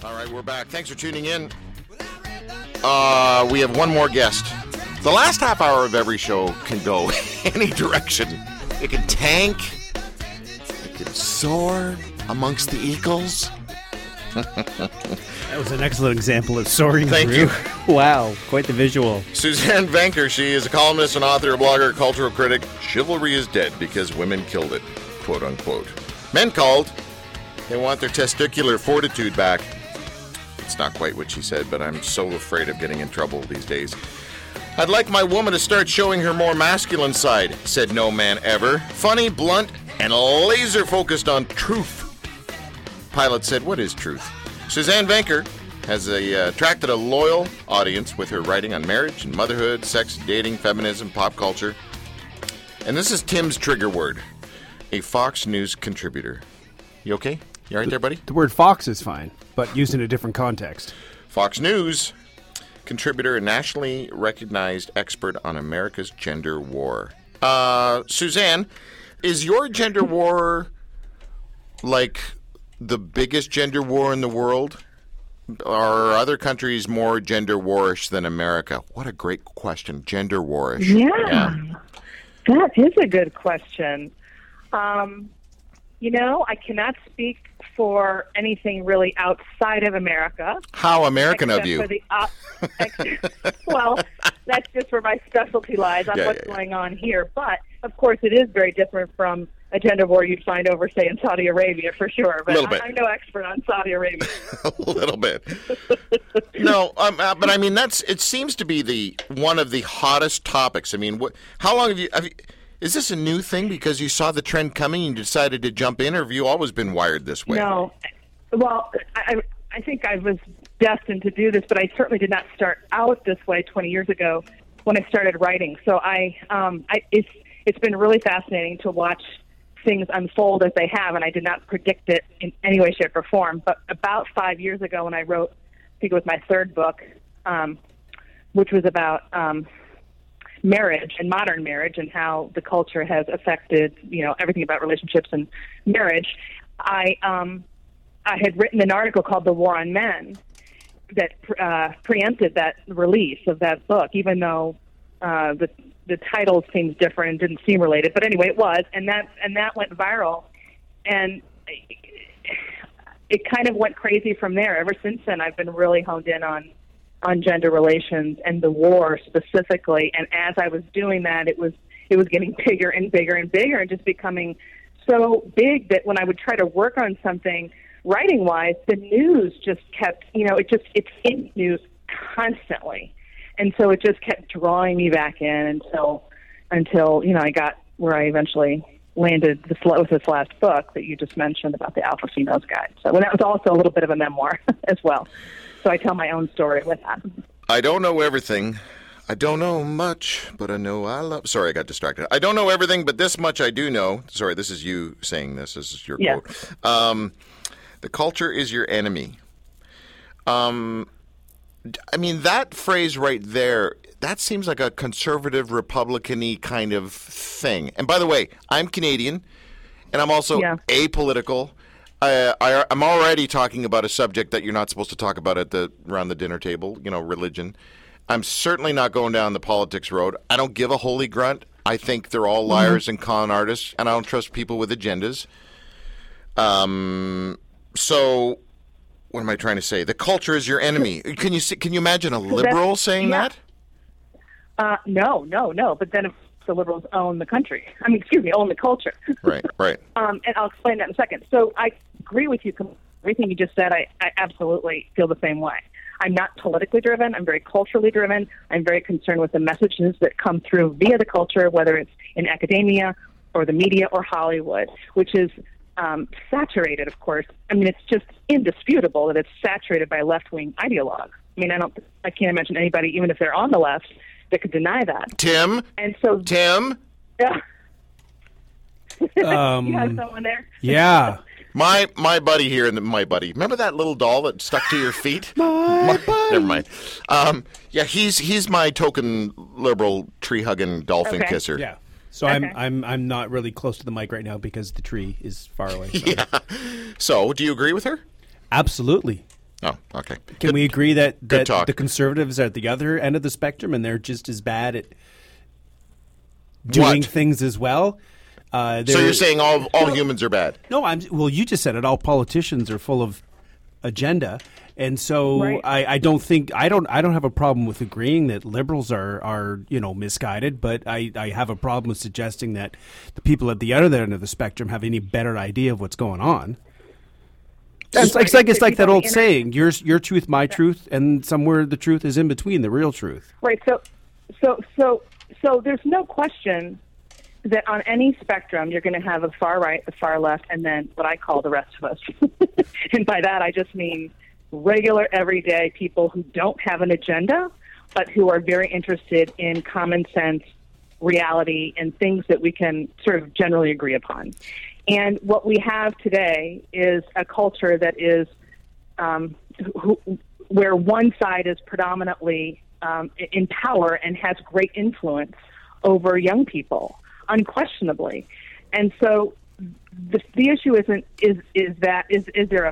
All right, we're back. Thanks for tuning in. We have one more guest. The last half hour of every show can go any direction. It can tank. It can soar amongst the eagles. That was an excellent example of soaring. Thank you. Wow, quite the visual. Suzanne Venker, she is a columnist, an author, a blogger, cultural critic. Chivalry is dead because women killed it, quote unquote. Men called. They want their testicular fortitude back. It's not quite what she said, but I'm so afraid of getting in trouble these days. I'd like my woman to start showing her more masculine side, said no man ever. Funny, blunt, and laser focused on truth. Pilot said, what is truth? Suzanne Venker has attracted a loyal audience with her writing on marriage and motherhood, sex, dating, feminism, pop culture. And this is Tim's trigger word, a Fox News contributor. You okay? You all right there, buddy? The word fox is fine, but used in a different context. Fox News contributor and nationally recognized expert on America's gender war. Suzanne, is your gender war like the biggest gender war in the world? Are other countries more gender warish than America? What a great question. Gender warish. Yeah. That is a good question. I cannot speak for anything really outside of America. How American of you. For the, well, that's just where my specialty lies on what's going on here. But, of course, it is very different from a gender war you'd find over, say, in Saudi Arabia, for sure. But I'm no expert on Saudi Arabia. A little bit. No, but I mean, it seems to be one of the hottest topics. I mean, how long have you is this a new thing because you saw the trend coming and you decided to jump in, or have you always been wired this way? No. Well, I think I was destined to do this, but I certainly did not start out this way 20 years ago when I started writing. So it's been really fascinating to watch things unfold as they have, and I did not predict it in any way, shape, or form. But about 5 years ago when I wrote, I think it was my third book, which was about marriage and modern marriage and how the culture has affected, everything about relationships and marriage, I had written an article called The War on Men that preempted that release of that book, even though the title seems different and didn't seem related. But anyway, it was, and that went viral, and it kind of went crazy from there. Ever since then, I've been really honed in on gender relations and the war specifically. And as I was doing that, it was getting bigger and bigger and bigger, and just becoming so big that when I would try to work on something writing-wise, the news just kept, it's in news constantly. And so it just kept drawing me back in until I got where I eventually landed with this last book that you just mentioned about the Alpha Females Guide. So that was also a little bit of a memoir as well. So I tell my own story with that. I don't know everything. I don't know much, but I know I love... Sorry, I got distracted. I don't know everything, but this much I do know. Sorry, this is you saying this. This is your quote. The culture is your enemy. I mean, that phrase right there, that seems like a conservative, Republican-y kind of thing. And by the way, I'm Canadian, and I'm also apolitical. I'm already talking about a subject that you're not supposed to talk about around the dinner table, religion. I'm certainly not going down the politics road. I don't give a holy grunt. I think they're all liars and con artists, and I don't trust people with agendas. So... What am I trying to say? The culture is your enemy. Can you imagine a liberal saying that? No. But then if the liberals own the country, own the culture. Right. And I'll explain that in a second. So I agree with you. Everything you just said, I absolutely feel the same way. I'm not politically driven. I'm very culturally driven. I'm very concerned with the messages that come through via the culture, whether it's in academia or the media or Hollywood, which is saturated, of course. It's just indisputable that it's saturated by left-wing ideologues. I can't imagine anybody, even if they're on the left, that could deny that. Tim? Yeah. You have someone there? Yeah. My buddy here, my buddy. Remember that little doll that stuck to your feet? My buddy. Never mind. He's my token liberal tree-hugging dolphin kisser. Yeah. So okay. I'm not really close to the mic right now because the tree is far away. So. Yeah. So, do you agree with her? Absolutely. Oh, okay. Can we agree that talk. the conservatives are at the other end of the spectrum and they're just as bad at doing things as well? So you're saying all humans are bad? No, well, you just said it. All politicians are full of agenda, and so Right. I don't have a problem with agreeing that liberals are misguided, but I have a problem with suggesting that the people at the other end of the spectrum have any better idea of what's going on. It's like that old saying: your truth, my truth, and somewhere the truth is in between, the real truth. Right. So there's no question that on any spectrum you're going to have a far right, the far left, and then what I call the rest of us. And by that I just mean regular, everyday people who don't have an agenda, but who are very interested in common sense, reality, and things that we can sort of generally agree upon. And what we have today is a culture that is where one side is predominantly in power and has great influence over young people, unquestionably. And so the issue is there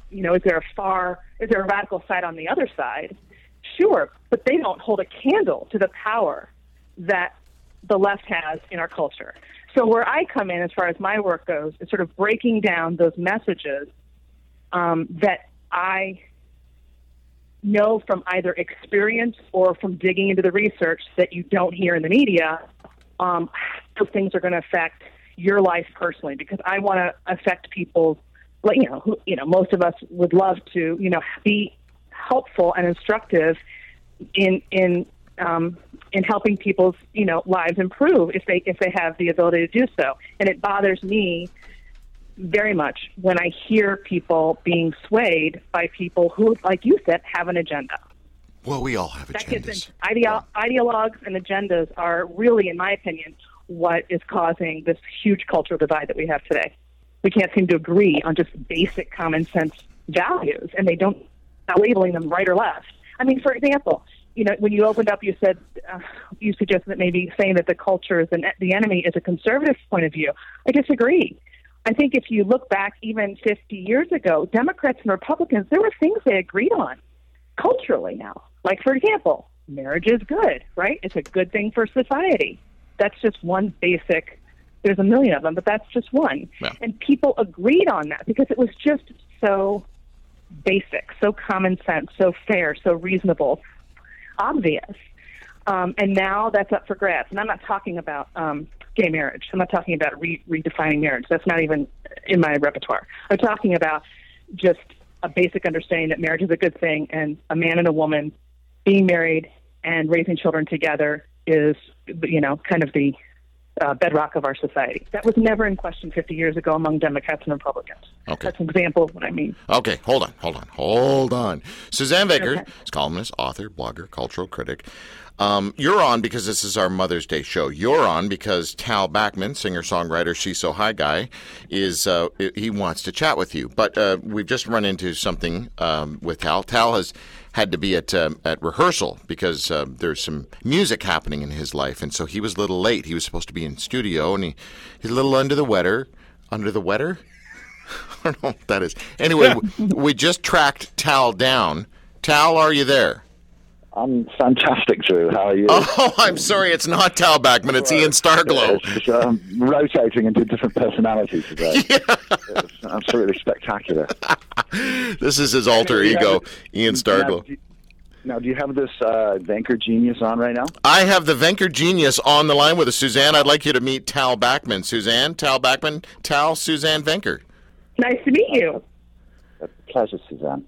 a radical side on the other side? Sure, but they don't hold a candle to the power that the left has in our culture. So where I come in, as far as my work goes, is sort of breaking down those messages that I know from either experience or from digging into the research that you don't hear in the media. How things are going to affect your life personally, because I want to affect people. Most of us would love to, be helpful and instructive in helping people's, lives improve if they have the ability to do so. And it bothers me very much when I hear people being swayed by people who, like you said, have an agenda. Well, we all have agendas. Ideologues and agendas are really, in my opinion, what is causing this huge cultural divide that we have today. We can't seem to agree on just basic common sense values, and they don't labeling them right or left. I mean, for example, when you opened up, you said you suggested that maybe saying that the culture is the enemy is a conservative point of view. I disagree. I think if you look back even 50 years ago, Democrats and Republicans, there were things they agreed on culturally now. Like, for example, marriage is good, right? It's a good thing for society. That's just one basic, there's a million of them, but that's just one. Yeah. And people agreed on that because it was just so basic, so common sense, so fair, so reasonable, obvious. And now that's up for grabs. And I'm not talking about gay marriage. I'm not talking about redefining marriage. That's not even in my repertoire. I'm talking about just a basic understanding that marriage is a good thing, and a man and a woman being married and raising children together is, kind of the bedrock of our society. That was never in question 50 years ago among Democrats and Republicans. Okay. That's an example of what I mean. Okay, hold on. Suzanne Venker is columnist, author, blogger, cultural critic. You're on because this is our Mother's Day show. You're on because Tal Bachman, singer-songwriter, She's So High guy, he wants to chat with you. But we've just run into something with Tal. Tal has had to be at rehearsal because there's some music happening in his life, and so he was a little late. He was supposed to be in studio, and he's a little under the weather. Under the weather? I don't know what that is. Anyway, we just tracked Tal down. Tal, are you there? I'm fantastic, Drew. How are you? Oh, I'm sorry. It's not Tal Bachman. It's Ian Starglow. It's rotating into different personalities today. Yeah. It's absolutely spectacular. This is his alter ego, Ian Starglow. Now, do you have this Venker genius on right now? I have the Venker genius on the line with us. Suzanne, I'd like you to meet Tal Bachman. Suzanne, Tal Bachman, Tal, Suzanne Venker. Nice to meet you. A pleasure, Suzanne.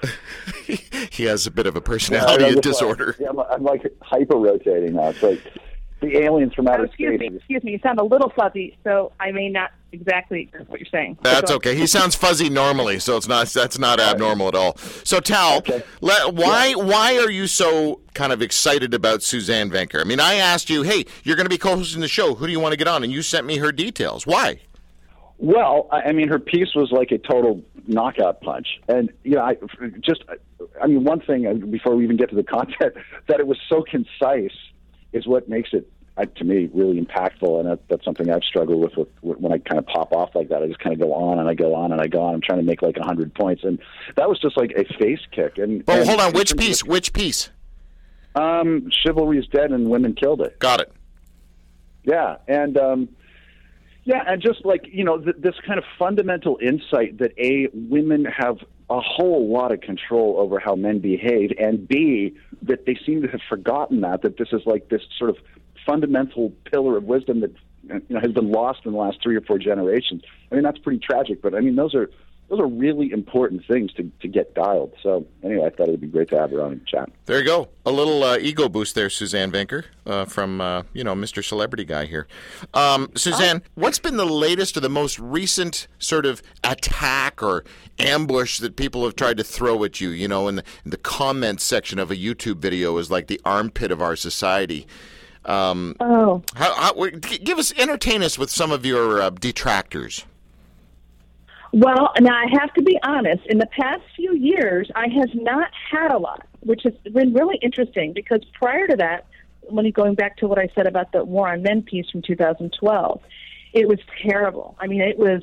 He has a bit of a personality disorder. I'm like hyper-rotating now. It's like the aliens from outer space. Excuse me. You sound a little fuzzy, so I may not exactly know what you're saying. That's okay. He sounds fuzzy normally, so that's not abnormal at all. So, Tal, why are you so kind of excited about Suzanne Venker? I mean, I asked you, hey, you're going to be co-hosting the show. Who do you want to get on? And you sent me her details. Why? Well, I mean, her piece was like a total knockout punch. And, one thing, before we even get to the content, that it was so concise is what makes it to me, really impactful, and that's something I've struggled with when I kind of pop off like that. I just kind of go on and I go on and I go on. I'm trying to make like 100 points, and that was just like a face kick. And hold on, which piece? Which piece? Chivalry is Dead and Women Killed It. Got it. Yeah, and and just like, this kind of fundamental insight that women have a whole lot of control over how men behave, and B, that they seem to have forgotten that this is like this sort of fundamental pillar of wisdom that has been lost in the last 3 or 4 generations. I mean, that's pretty tragic, but I mean, those are really important things to get dialed. So anyway, I thought it would be great to have her on and chat. There you go. A little ego boost there, Suzanne Venker, from, Mr. Celebrity Guy here. Suzanne, what's been the latest or the most recent sort of attack or ambush that people have tried to throw at you? In the comments section of a YouTube video is like the armpit of our society. Entertain us with some of your detractors. Well, now I have to be honest. In the past few years, I have not had a lot, which has been really interesting because prior to that, going back to what I said about the War on Men piece from 2012, it was terrible. I mean,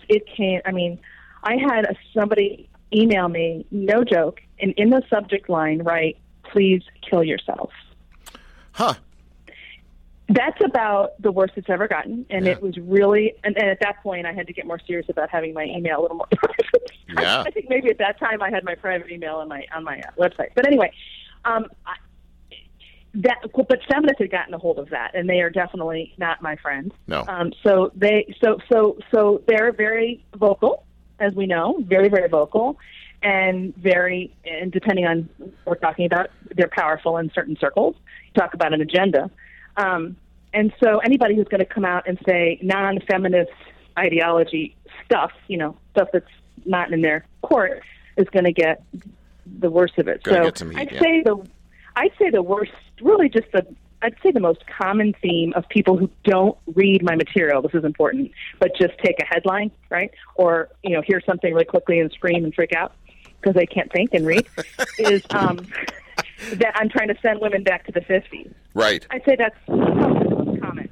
I had somebody email me, no joke, and in the subject line write, "Please kill yourself." Huh. That's about the worst it's ever gotten, and it was really. And at that point, I had to get more serious about having my email a little more private. Yeah. I think maybe at that time I had my private email on my website. But anyway, but feminists had gotten a hold of that, and they are definitely not my friends. No. So they're very vocal, as we know, very, very vocal, and depending on what we're talking about, they're powerful in certain circles. You talk about an agenda. And so anybody who's going to come out and say non-feminist ideology stuff, stuff that's not in their court, is going to get the worst of it. So I'd say the worst, really I'd say the most common theme of people who don't read my material, this is important, but just take a headline, right? Or, hear something really quickly and scream and freak out because they can't think and read, is that I'm trying to send women back to the 50s. Right. I'd say that's the most common.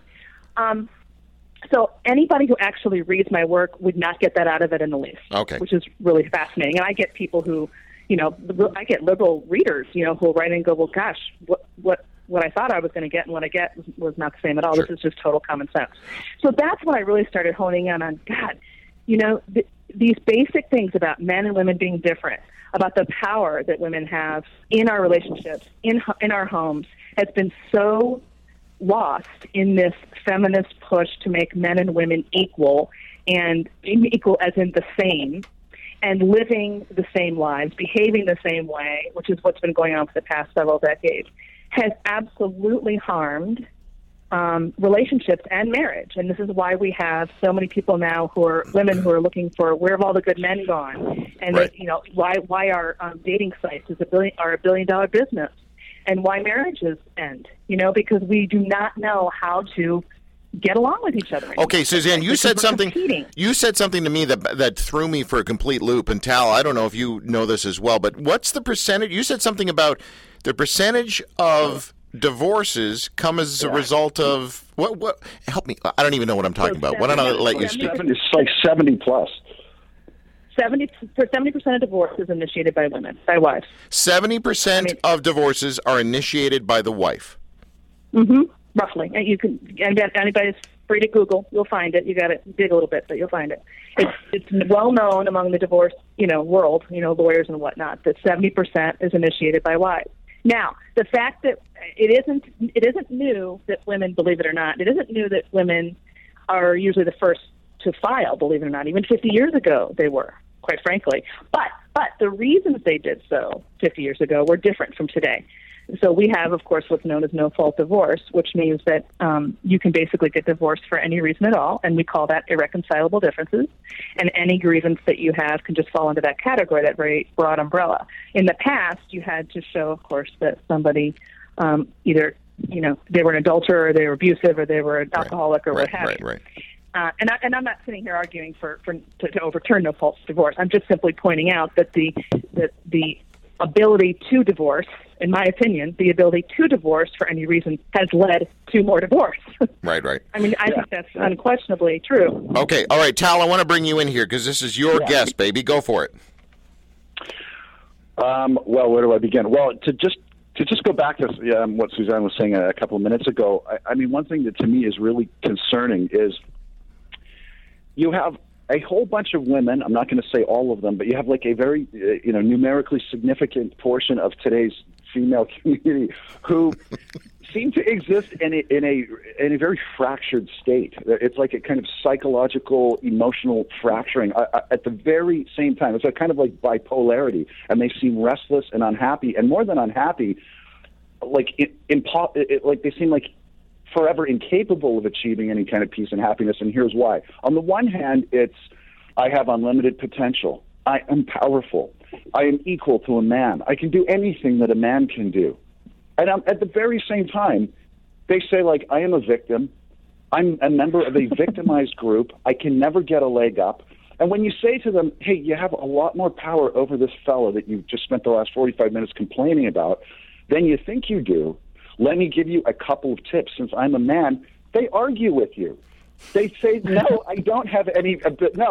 So anybody who actually reads my work would not get that out of it in the least. Okay. Which is really fascinating. And I get people who, I get liberal readers, who will write in and go, well, gosh, what I thought I was going to get and what I get was not the same at all. Sure. This is just total common sense. So that's when I really started honing in on, God, these basic things about men and women being different, about the power that women have in our relationships, in our homes, has been so lost in this feminist push to make men and women equal, and equal as in the same, and living the same lives, behaving the same way, which is what's been going on for the past several decades, has absolutely harmed relationships and marriage. And this is why we have so many people now who are women who are looking for, where have all the good men gone? And right. Why are dating sites are $1 billion business, and why marriages end? Because we do not know how to get along with each other anymore. Okay, Suzanne, you said something to me that threw me for a complete loop. And Tal, I don't know if you know this as well, but what's the percentage? You said something about the percentage of divorces come as a result of what? Help me! I don't even know what I'm talking about. Why don't I let you speak? It's like 70 plus. 70% of divorce is initiated by women, by wives. 70% of divorces are initiated by the wife. Mm-hmm. Roughly, and anybody's free to Google. You'll find it. You got to dig a little bit, but you'll find it. It's well known among the divorce world, lawyers and whatnot, that 70% is initiated by wives. Now, the fact that it isn't new that women, believe it or not, it isn't new that women are usually the first to file, believe it or not. Even 50 years ago, they were, quite frankly. But the reasons they did so 50 years ago were different from today. So we have, of course, what's known as no-fault divorce, which means that you can basically get divorced for any reason at all, and we call that irreconcilable differences. And any grievance that you have can just fall into that category, that very broad umbrella. In the past, you had to show, of course, that somebody either, they were an adulterer, or they were abusive, or they were an alcoholic, or what have you. Right. And I'm not sitting here arguing to overturn no-fault divorce. I'm just simply pointing out that the ability to divorce in my opinion, the ability to divorce for any reason has led to more divorce. Right. I mean, I think that's unquestionably true. Okay. All right, Tal, I want to bring you in here because this is your guest, baby. Go for it. Well, where do I begin? Well, to just go back to what Suzanne was saying a couple of minutes ago, I mean, one thing that to me is really concerning is you have a whole bunch of women, I'm not going to say all of them, but you have like a very, numerically significant portion of today's female community who seem to exist in a very fractured state. It's like a kind of psychological, emotional fracturing at the very same time. It's a kind of like bipolarity, and they seem restless and unhappy, and more than unhappy, like like they seem like forever incapable of achieving any kind of peace and happiness, and here's why. On the one hand, it's, I have unlimited potential. I am powerful. I am equal to a man. I can do anything that a man can do. And at the very same time, they say, like, I am a victim. I'm a member of a victimized group. I can never get a leg up. And when you say to them, hey, you have a lot more power over this fellow that you've just spent the last 45 minutes complaining about than you think you do, let me give you a couple of tips. Since I'm a man, they argue with you. They say, no, I don't have any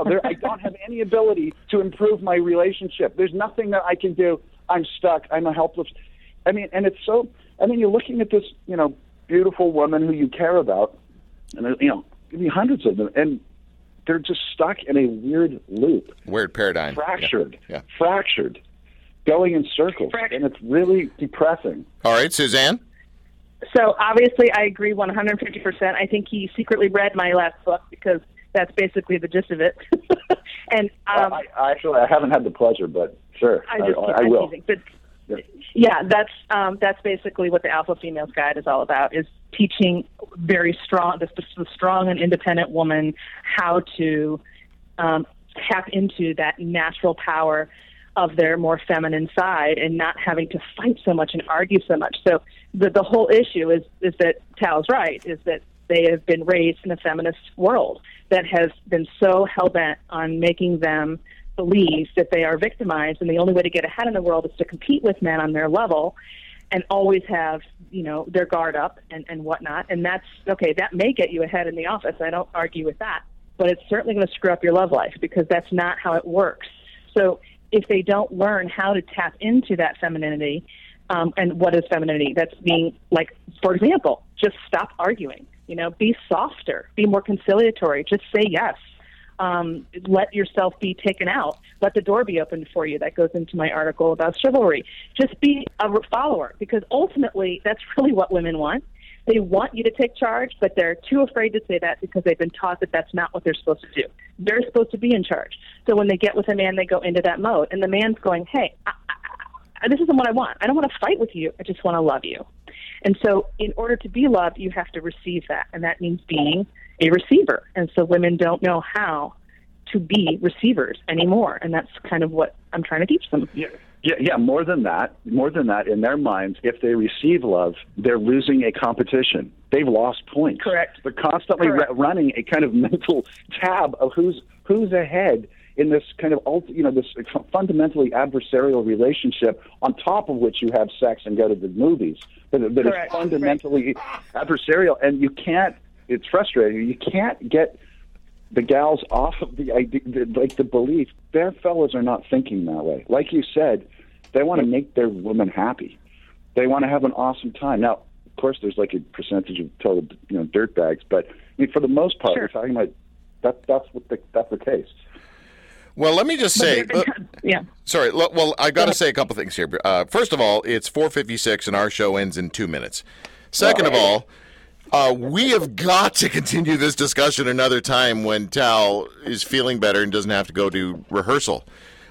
ability to improve my relationship. There's nothing that I can do. I'm stuck. I'm a helpless. I mean, and it's so, I mean, you're looking at this, beautiful woman who you care about, and give me hundreds of them, and they're just stuck in a weird loop. Weird paradigm. Fractured. Yeah. Fractured. Going in circles. And it's really depressing. All right, Suzanne? So obviously I agree 150%. I think he secretly read my last book because that's basically the gist of it. And I haven't had the pleasure, but sure, I will. But yeah, that's basically what the Alpha Females Guide is all about, is teaching very strong, the strong and independent woman how to tap into that natural power of their more feminine side and not having to fight so much and argue so much. So the whole issue is that Tal's right, is that they have been raised in a feminist world that has been so hell-bent on making them believe that they are victimized, and the only way to get ahead in the world is to compete with men on their level and always have, their guard up and whatnot. And that's, okay, that may get you ahead in the office. I don't argue with that. But it's certainly going to screw up your love life because that's not how it works. So if they don't learn how to tap into that femininity, and what is femininity? That's being, like, for example, just stop arguing. Be softer, be more conciliatory, just say yes. Let yourself be taken out. Let the door be opened for you. That goes into my article about chivalry. Just be a follower, because ultimately that's really what women want. They want you to take charge, but they're too afraid to say that because they've been taught that that's not what they're supposed to do. They're supposed to be in charge. So when they get with a man, they go into that mode. And the man's going, hey, this isn't what I want. I don't want to fight with you. I just want to love you. And so in order to be loved, you have to receive that. And that means being a receiver. And so women don't know how to be receivers anymore. And that's kind of what I'm trying to teach them. Yeah, more than that, in their minds, if they receive love, they're losing a competition. They've lost points. Correct. They're constantly running a kind of mental tab of who's ahead in this kind of this fundamentally adversarial relationship, on top of which you have sex and go to the movies. But is fundamentally adversarial, and you can't. It's frustrating. You can't get the gals off of the idea, the belief their fellas are not thinking that way. Like you said, they want to make their woman happy. They want to have an awesome time. Now, of course, there's like a percentage of total, dirtbags, but I mean, for the most part, we're talking about that's the case. Well, let me just say, sorry. Well, I got to say a couple things here. First of all, it's 4:56, and our show ends in 2 minutes. Second of all, we have got to continue this discussion another time when Tal is feeling better and doesn't have to go to rehearsal.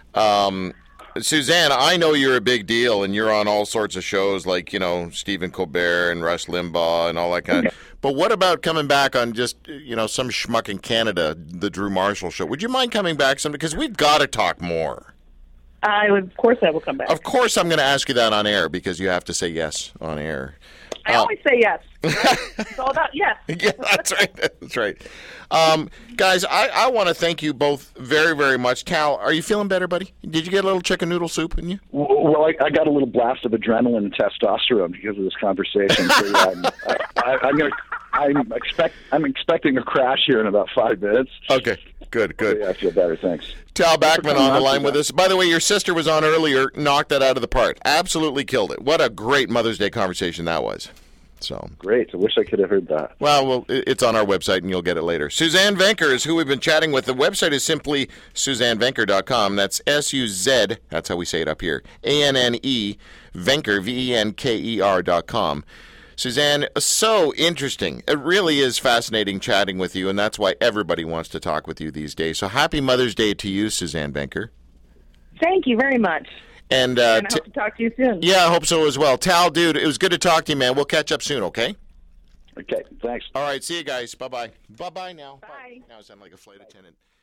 Suzanne, I know you're a big deal, and you're on all sorts of shows like, Stephen Colbert and Rush Limbaugh and all that kind of. But what about coming back on just, some schmuck in Canada, the Drew Marshall show? Would you mind coming back sometime? Because we've got to talk more. Of course I will come back. Of course I'm going to ask you that on air, because you have to say yes on air. I always say yes. Right? It's all about yes. Yeah, that's right. That's right. Guys, I want to thank you both very, very much. Cal, are you feeling better, buddy? Did you get a little chicken noodle soup in you? Well, I got a little blast of adrenaline and testosterone because of this conversation. So, I'm expecting a crash here in about 5 minutes. Okay, good. Yeah, I feel better. Thanks. Tal Bachman on the line with us. By the way, your sister was on earlier, knocked that out of the park. Absolutely killed it. What a great Mother's Day conversation that was. So great. I wish I could have heard that. Well, it's on our website, and you'll get it later. Suzanne Venker is who we've been chatting with. The website is simply SuzanneVenker.com. That's S-U-Z, that's how we say it up here, A-N-N-E, Venker, V-E-N-K-E-R.com. Suzanne, so interesting. It really is fascinating chatting with you, and that's why everybody wants to talk with you these days. So happy Mother's Day to you, Suzanne Venker. Thank you very much. And I hope to talk to you soon. Yeah, I hope so as well. Tal, dude, it was good to talk to you, man. We'll catch up soon, okay? Okay, thanks. All right, see you guys. Bye-bye. Bye-bye now. Bye. Now I sound like a flight attendant.